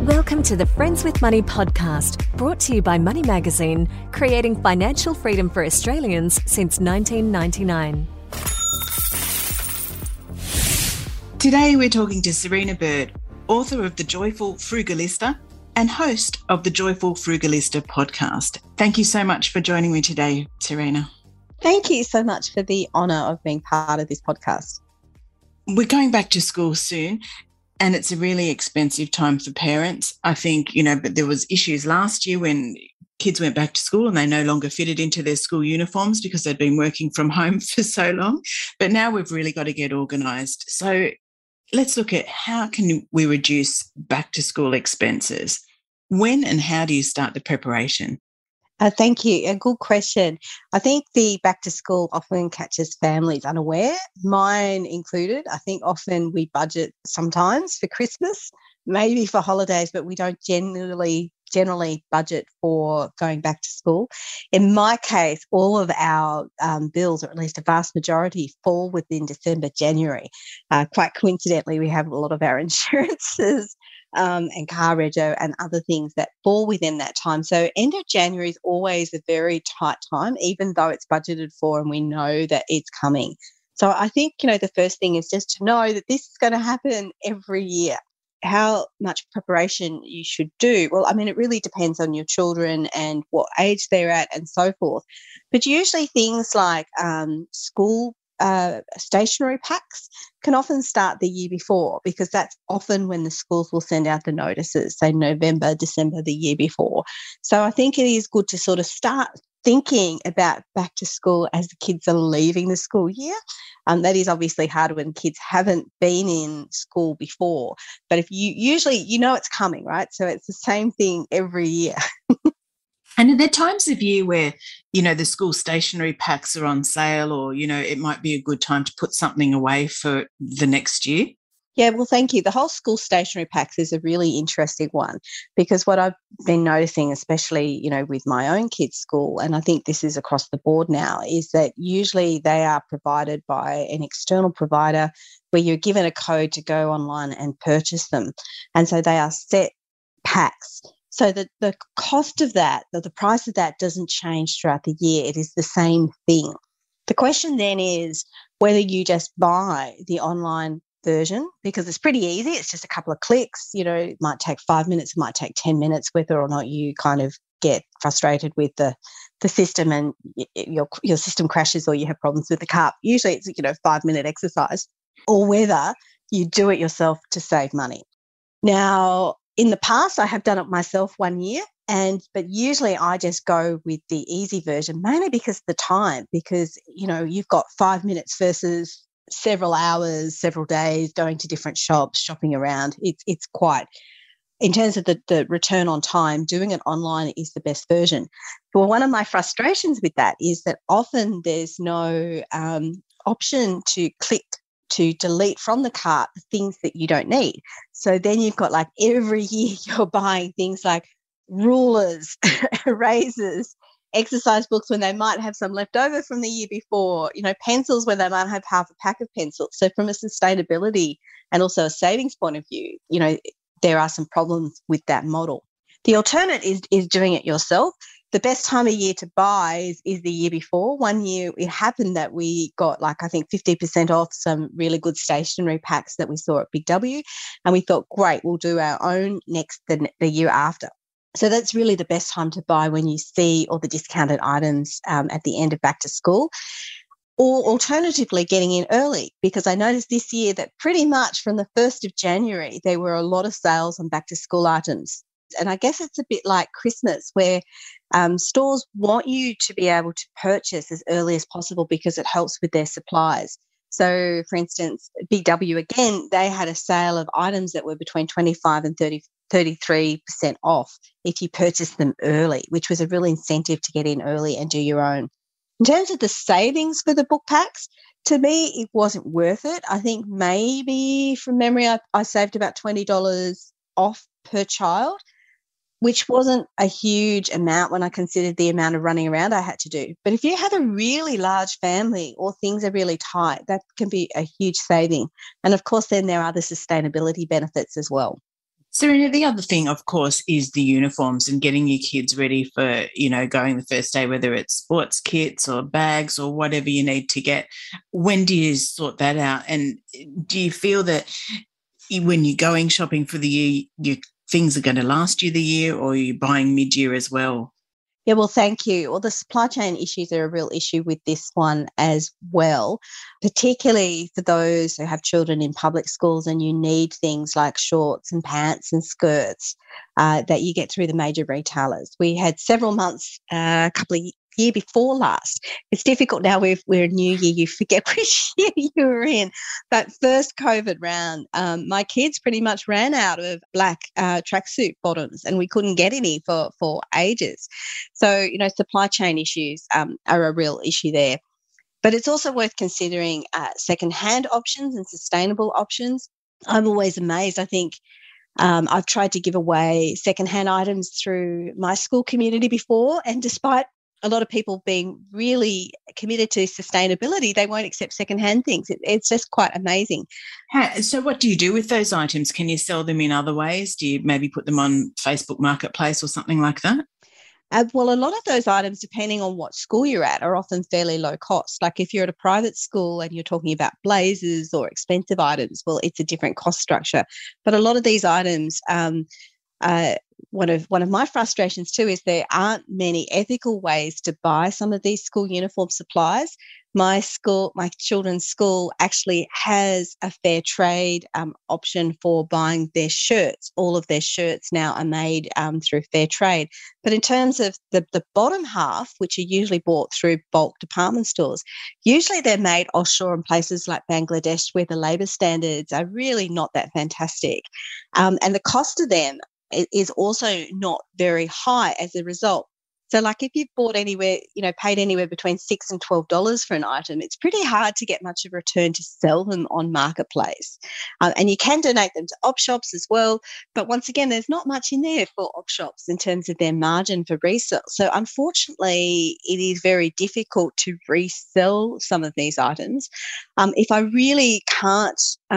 Welcome to the Friends with Money podcast, brought to you by Money Magazine, creating financial freedom for Australians since 1999. Today we're talking to Serena Bird, author of The Joyful Frugalista and host of the Joyful Frugalista podcast. Thank you so much for joining me today, Serena. Thank you so much for the honour of being part of this podcast. We're going back to school soon, and it's a really expensive time for parents. I think, but there was issues last year when kids went back to school and they no longer fitted into their school uniforms because they'd been working from home for so long. But now we've really got to get organised. So let's look at how can we reduce back to school expenses? When and how do you start the preparation? Thank you. A good question. I think the back to school often catches families unaware, mine included. I think often we budget sometimes for Christmas, maybe for holidays, but we don't generally budget for going back to school. In my case, all of our bills, or at least a vast majority, fall within December, January. Quite coincidentally, we have a lot of our insurances and car rego and other things that fall within that time. So end of January is always a very tight time, even though it's budgeted for and we know that it's coming. So I think, the first thing is just to know that this is going to happen every year. How much preparation you should do? Well, it really depends on your children and what age they're at and so forth. But usually things like school stationery packs can often start the year before, because that's often when the schools will send out the notices, say November, December the year before. So I think it is good to sort of start thinking about back to school as the kids are leaving the school year. That is obviously harder when kids haven't been in school before. But if you usually, it's coming, right? So it's the same thing every year. And are there times of year where, the school stationery packs are on sale, or, it might be a good time to put something away for the next year? Yeah, well, thank you. The whole school stationery packs is a really interesting one, because what I've been noticing, especially, with my own kids' school, and I think this is across the board now, is that usually they are provided by an external provider where you're given a code to go online and purchase them. And so they are set packs. So the cost of that, the price of that doesn't change throughout the year. It is the same thing. The question then is whether you just buy the online version, because it's pretty easy. It's just a couple of clicks. It might take 5 minutes, it might take 10 minutes, whether or not you kind of get frustrated with the system and your system crashes or you have problems with the cart. Usually it's, 5-minute exercise, or whether you do it yourself to save money. Now, in the past, I have done it myself 1 year, but usually I just go with the easy version, mainly because of the time, because, you've got 5 minutes versus several hours, several days, going to different shops, shopping around. It's quite, in terms of the return on time, doing it online is the best version. But one of my frustrations with that is that often there's no option to click to delete from the cart the things that you don't need. So then you've got, like, every year you're buying things like rulers, erasers, exercise books when they might have some left over from the year before, pencils when they might have half a pack of pencils. So from a sustainability and also a savings point of view, there are some problems with that model. The alternate is doing it yourself. The best time of year to buy is the year before. 1 year it happened that we got, I think 50% off some really good stationery packs that we saw at Big W, and we thought, great, we'll do our own the year after. So that's really the best time to buy, when you see all the discounted items at the end of back to school. Or alternatively, getting in early, because I noticed this year that pretty much from the 1st of January, there were a lot of sales on back to school items. And I guess it's a bit like Christmas, where stores want you to be able to purchase as early as possible because it helps with their supplies. So, for instance, Big W, again, they had a sale of items that were between 25 and 33% off if you purchased them early, which was a real incentive to get in early and do your own. In terms of the savings for the book packs, to me, it wasn't worth it. I think maybe from memory, I saved about $20 off per child, which wasn't a huge amount when I considered the amount of running around I had to do. But if you have a really large family or things are really tight, that can be a huge saving. And of course, then there are the sustainability benefits as well. Serena, the other thing, of course, is the uniforms and getting your kids ready for, going the first day, whether it's sports kits or bags or whatever you need to get. When do you sort that out? And do you feel that when you're going shopping for the year, your things are going to last you the year, or are you buying mid-year as well? Yeah, well, thank you. Well, the supply chain issues are a real issue with this one as well, particularly for those who have children in public schools and you need things like shorts and pants and skirts that you get through the major retailers. We had several months, a couple of year before last. It's difficult now. We're a new year. You forget which year you were in. But first COVID round, my kids pretty much ran out of black tracksuit bottoms, and we couldn't get any for ages. So supply chain issues are a real issue there. But it's also worth considering secondhand options and sustainable options. I'm always amazed. I think I've tried to give away secondhand items through my school community before, and despite a lot of people being really committed to sustainability, they won't accept secondhand things. It's just quite amazing. So what do you do with those items? Can you sell them in other ways? Do you maybe put them on Facebook Marketplace or something like that? Well, a lot of those items, depending on what school you're at, are often fairly low cost. Like if you're at a private school and you're talking about blazers or expensive items, well, it's a different cost structure. But a lot of these items, one of my frustrations too is there aren't many ethical ways to buy some of these school uniform supplies. My children's school actually has a fair trade option for buying their shirts. All of their shirts now are made through fair trade. But in terms of the bottom half, which are usually bought through bulk department stores, usually they're made offshore in places like Bangladesh where the labour standards are really not that fantastic. And the cost of them is also not very high as a result. So like if you've bought anywhere, paid anywhere between $6 and $12 for an item, it's pretty hard to get much of a return to sell them on Marketplace. And you can donate them to op shops as well. But once again, there's not much in there for op shops in terms of their margin for resale. So unfortunately, it is very difficult to resell some of these items. If I really can't,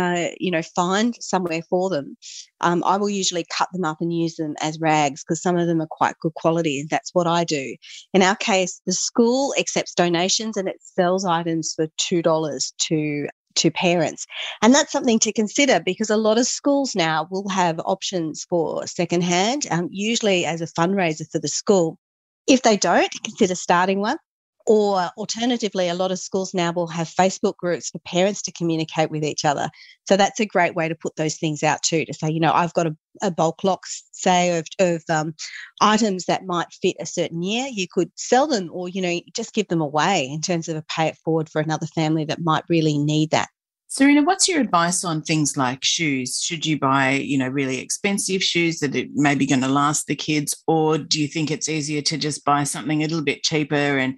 find somewhere for them, I will usually cut them up and use them as rags because some of them are quite good quality, and that's what I do. In our case, the school accepts donations and it sells items for $2 to parents. And that's something to consider because a lot of schools now will have options for secondhand, usually as a fundraiser for the school. If they don't, consider starting one. Or alternatively, a lot of schools now will have Facebook groups for parents to communicate with each other. So that's a great way to put those things out too, to say, I've got a bulk lot, say, of items that might fit a certain year. You could sell them or, just give them away in terms of a pay it forward for another family that might really need that. Serena, what's your advice on things like shoes? Should you buy, really expensive shoes that are maybe going to last the kids, or do you think it's easier to just buy something a little bit cheaper and,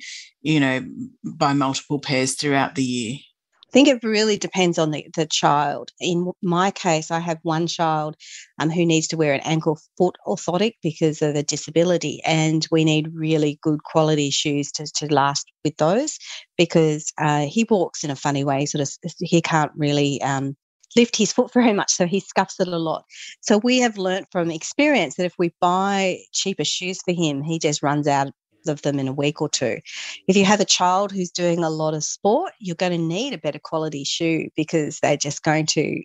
buy multiple pairs throughout the year? I think it really depends on the child. In my case, I have one child who needs to wear an ankle foot orthotic because of a disability, and we need really good quality shoes to last with those because he walks in a funny way. He can't really lift his foot very much, so he scuffs it a lot. So we have learnt from experience that if we buy cheaper shoes for him, he just runs out of them in a week or two. If you have a child who's doing a lot of sport, you're going to need a better quality shoe because they're just going to,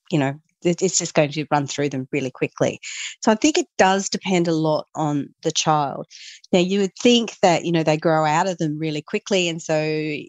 it's just going to run through them really quickly. So I think it does depend a lot on the child. Now, you would think that, they grow out of them really quickly, and so,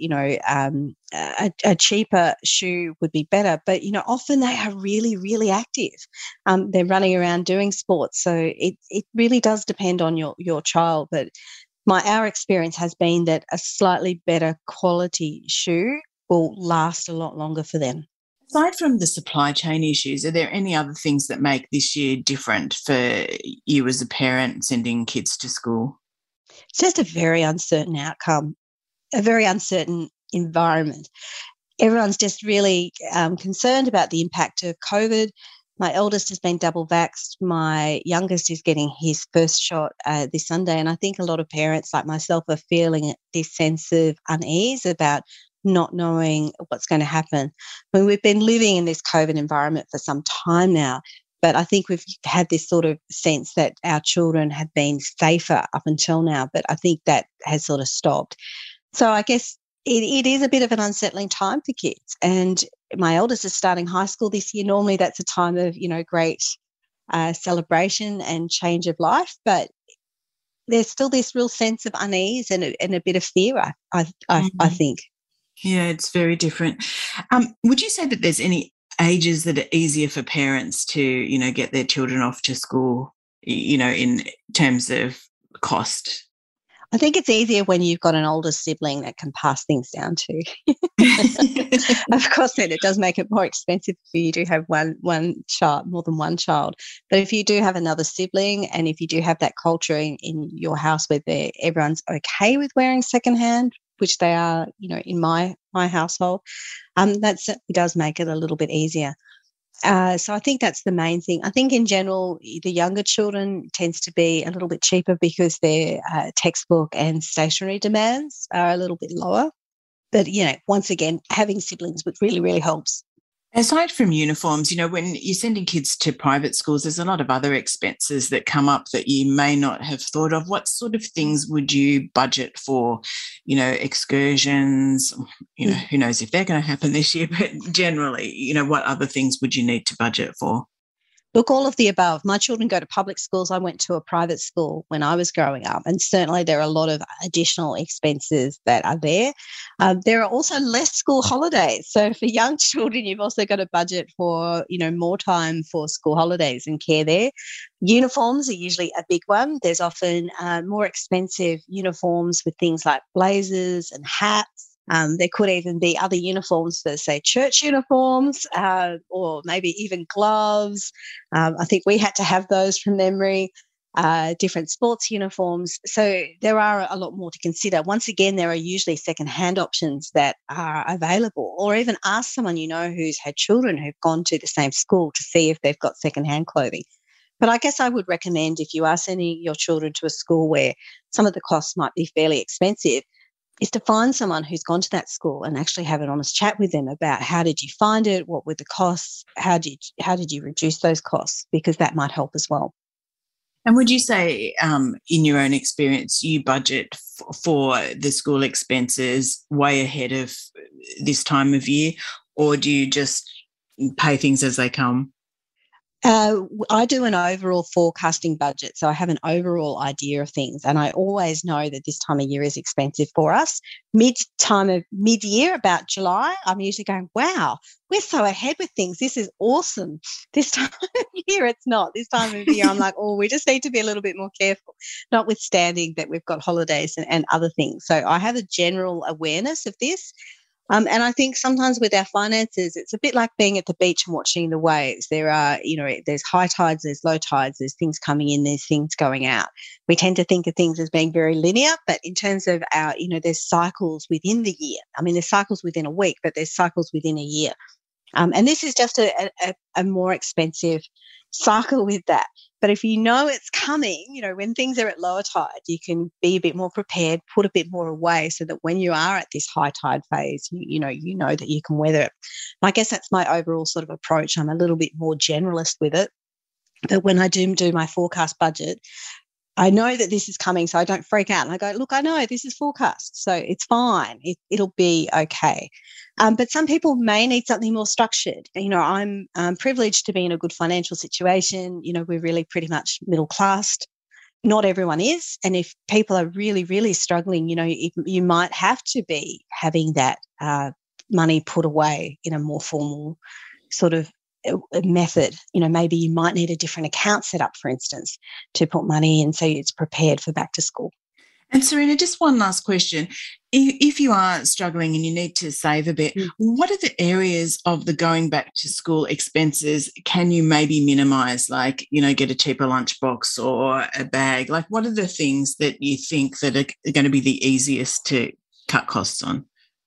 a cheaper shoe would be better. But, often they are really, really active. They're running around doing sports. So it really does depend on your child. But our experience has been that a slightly better quality shoe will last a lot longer for them. Aside from the supply chain issues, are there any other things that make this year different for you as a parent sending kids to school? It's just a very uncertain outcome, a very uncertain environment. Everyone's just really concerned about the impact of COVID. My eldest has been double vaxxed. My youngest is getting his first shot this Sunday. And I think a lot of parents like myself are feeling this sense of unease about not knowing what's going to happen. We've been living in this COVID environment for some time now, But I think we've had this sort of sense that our children have been safer up until now, but I think that has sort of stopped. So I guess it is a bit of an unsettling time for kids. And my eldest is starting high school this year. Normally that's a time of, great celebration and change of life, but there's still this real sense of unease and a bit of fear, I think. Yeah, it's very different. Would you say that there's any ages that are easier for parents to, get their children off to school, in terms of cost? I think it's easier when you've got an older sibling that can pass things down to. Of course, then it does make it more expensive if you do have one child, more than one child. But if you do have another sibling, and if you do have that culture in your house where everyone's okay with wearing secondhand, which they are, in my household, that certainly does make it a little bit easier. So I think that's the main thing. I think in general, the younger children tends to be a little bit cheaper because their textbook and stationery demands are a little bit lower. But, once again, having siblings really, really helps. Aside from uniforms, when you're sending kids to private schools, there's a lot of other expenses that come up that you may not have thought of. What sort of things would you budget for, excursions? Who knows if they're going to happen this year, but generally, what other things would you need to budget for? Look, all of the above. My children go to public schools. I went to a private school when I was growing up, and certainly there are a lot of additional expenses that are there. There are also less school holidays. So for young children, you've also got to budget for, more time for school holidays and care there. Uniforms are usually a big one. There's often more expensive uniforms with things like blazers and hats. There could even be other uniforms for, say, church uniforms, or maybe even gloves. I think we had to have those from memory, different sports uniforms. So there are a lot more to consider. Once again, there are usually second-hand options that are available, or even ask someone who's had children who've gone to the same school to see if they've got second-hand clothing. But I guess I would recommend, if you are sending your children to a school where some of the costs might be fairly expensive, is to find someone who's gone to that school and actually have an honest chat with them about how did you find it, what were the costs, how did you reduce those costs, because that might help as well. And would you say, in your own experience, you budget for the school expenses way ahead of this time of year, or do you just pay things as they come? I do an overall forecasting budget, so I have an overall idea of things, and I always know that this time of year is expensive for us. Mid-year, about July, I'm usually going, wow, we're so ahead with things. This is awesome. This time of year, it's not. This time of year, I'm like, we just need to be a little bit more careful, notwithstanding that we've got holidays and other things. So I have a general awareness of this. And I think sometimes with our finances, it's a bit like being at the beach and watching the waves. There are, there's high tides, there's low tides, there's things coming in, there's things going out. We tend to think of things as being very linear, but in terms of our, there's cycles within the year. I mean, there's cycles within a week, but there's cycles within a year. And this is just a more expensive cycle with that. But if you know it's coming, when things are at lower tide, you can be a bit more prepared, put a bit more away so that when you are at this high tide phase, you know that you can weather it. I guess that's my overall sort of approach. I'm a little bit more generalist with it. But when I do my forecast budget, I know that this is coming, so I don't freak out. And I go, look, I know this is forecast, so it's fine. It'll be okay. But some people may need something more structured. I'm privileged to be in a good financial situation. We're really pretty much middle class. Not everyone is. And if people are really, really struggling, you might have to be having that money put away in a more formal sort of method. Maybe you might need a different account set up, for instance, to put money in so it's prepared for back to school. And Serena, just one last question. If you are struggling and you need to save a bit, what are the areas of the going back to school expenses can you maybe minimise, like, get a cheaper lunchbox or a bag? Like, what are the things that you think that are going to be the easiest to cut costs on?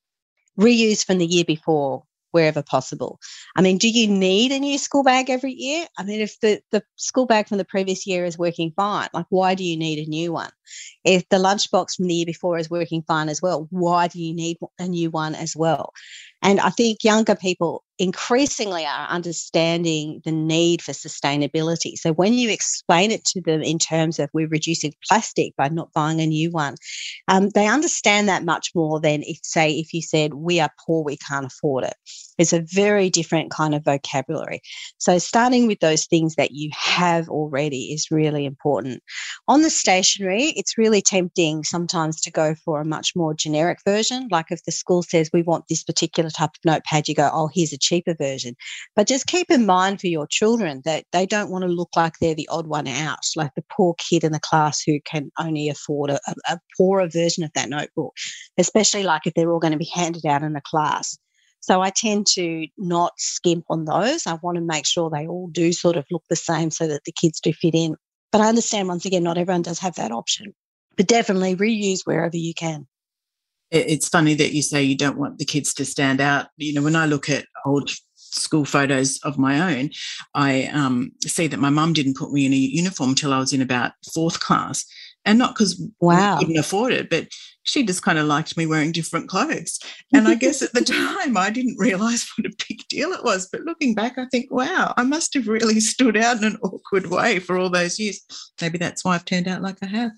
Reuse from the year before, wherever possible. I mean, do you need a new school bag every year? I mean, if the school bag from the previous year is working fine, like, why do you need a new one? If the lunchbox from the year before is working fine as well, why do you need a new one as well? And I think younger people increasingly are understanding the need for sustainability. So when you explain it to them in terms of we're reducing plastic by not buying a new one, they understand that much more than if you said, we are poor, we can't afford it. It's a very different kind of vocabulary. So starting with those things that you have already is really important. On the stationery, it's really tempting sometimes to go for a much more generic version. Like if the school says we want this particular type of notepad, you go, oh, here's a cheaper version. But just keep in mind for your children that they don't want to look like they're the odd one out, like the poor kid in the class who can only afford a poorer version of that notebook, especially like if they're all going to be handed out in a class. So I tend to not skimp on those. I want to make sure they all do sort of look the same so that the kids do fit in. But I understand, once again, not everyone does have that option. But definitely reuse wherever you can. It's funny that you say you don't want the kids to stand out. You know, when I look at old school photos of my own, I see that my mum didn't put me in a uniform until I was in about 4th class. And not because we couldn't afford it, but she just kind of liked me wearing different clothes. And I guess at the time I didn't realise what a big deal it was. But looking back, I think, wow, I must have really stood out in an awkward way for all those years. Maybe that's why I've turned out like I have.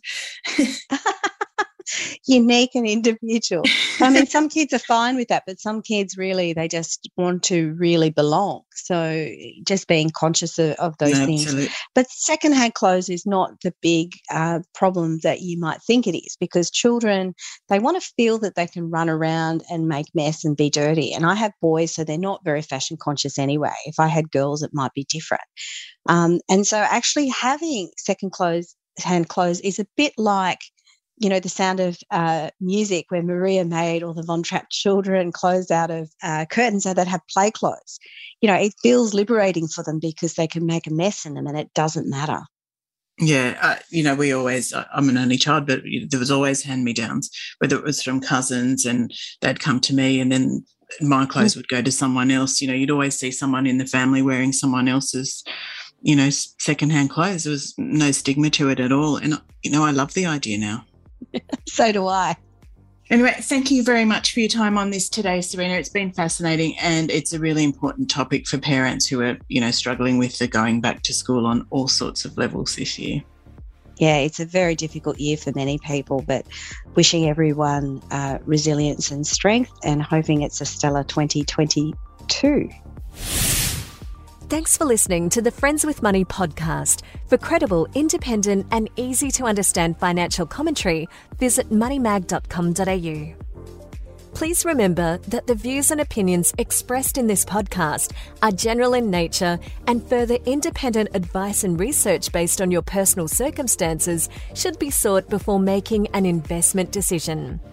Unique and individual. I mean, some kids are fine with that, but some kids really, they just want to really belong. So just being conscious of those things. Absolutely. But secondhand clothes is not the big problem that you might think it is, because children, they want to feel that they can run around and make mess and be dirty. And I have boys, so they're not very fashion conscious anyway. If I had girls, it might be different. And so actually having second-hand clothes is a bit like, you know, The Sound of Music, where Maria made all the Von Trapp children clothes out of curtains so they'd have play clothes. You know, it feels liberating for them because they can make a mess in them and it doesn't matter. Yeah, you know, I'm an only child, but there was always hand-me-downs, whether it was from cousins and they'd come to me and then my clothes would go to someone else. You know, you'd always see someone in the family wearing someone else's, you know, secondhand clothes. There was no stigma to it at all. And, you know, I love the idea now. So do I. Anyway, thank you very much for your time on this today, Serena. It's been fascinating, and it's a really important topic for parents who are, you know, struggling with the going back to school on all sorts of levels this year. Yeah, it's a very difficult year for many people, but wishing everyone resilience and strength and hoping it's a stellar 2022. Thanks for listening to the Friends with Money podcast. For credible, independent and easy to understand financial commentary, visit moneymag.com.au. Please remember that the views and opinions expressed in this podcast are general in nature, and further independent advice and research based on your personal circumstances should be sought before making an investment decision.